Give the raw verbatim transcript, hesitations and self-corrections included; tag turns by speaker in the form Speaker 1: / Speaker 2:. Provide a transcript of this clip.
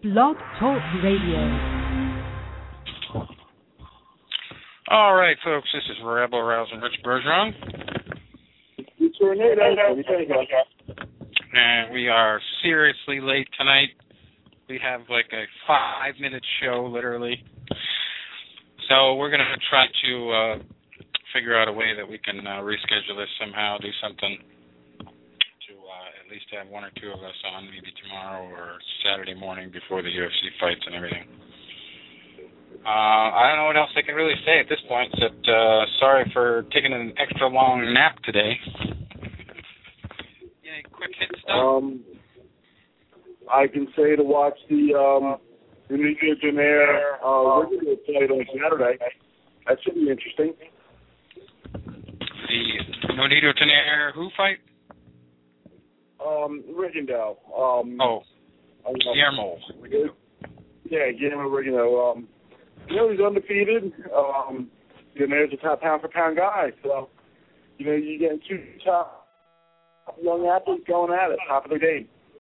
Speaker 1: Blog Talk Radio.
Speaker 2: All right, folks, this is Rebel Rousing Rich Bergeron. And we are seriously late tonight. We have like a five-minute show, literally. So we're going to try to uh, figure out a way that we can uh, reschedule this somehow, do something to uh, at least have one or two of us on, maybe tomorrow or Saturday morning before the U F C fights and everything. Uh, I don't know what else I can really say at this point, except uh, sorry for taking an extra long nap today. Yeah, quick hit stuff.
Speaker 3: Um, I can say to watch the um, the Nonito Donaire uh, regular fight on Saturday. That should be interesting.
Speaker 2: The Nonito Donaire who fight?
Speaker 3: Um, Rigondeaux. Um,
Speaker 2: oh,
Speaker 3: um,
Speaker 2: Guillermo.
Speaker 3: Yeah, Guillermo Rigondeaux. Um, you know, he's undefeated. Um, Donaire's a top pound-for-pound guy. So, you know, you're getting two top young athletes going at it, top of the game.